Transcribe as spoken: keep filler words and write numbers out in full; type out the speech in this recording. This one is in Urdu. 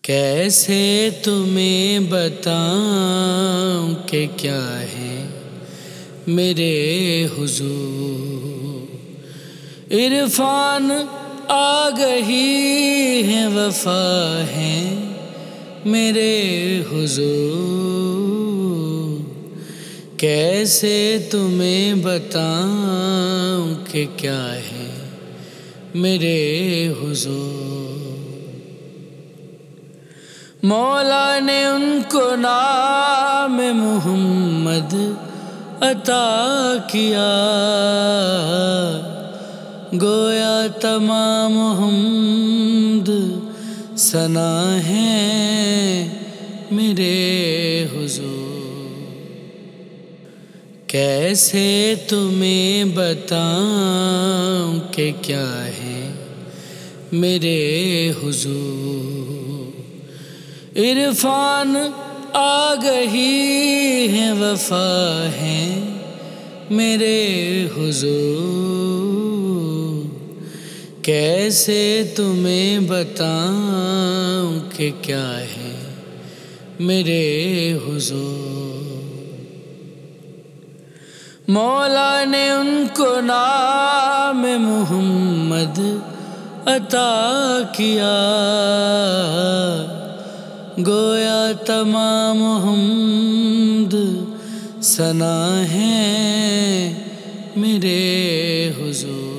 کیسے تمہیں بتاؤں کہ کیا ہے میرے حضور، عرفان آگہی ہے وفا ہے میرے حضور۔ کیسے تمہیں بتاؤں کہ کیا ہے میرے حضور۔ مولا نے ان کو نام محمد عطا کیا، گویا تمام حمد ثنا ہے میرے حضور۔ کیسے تمہیں بتاؤں کہ کیا ہے میرے حضور، عرفان آگہی ہے وفا ہے میرے حضور۔ کیسے تمہیں بتاؤں کہ کیا ہے میرے حضور۔ مولا نے ان کو نام محمد عطا کیا، گویا تمام حمد ثنا ہے میرے حضور۔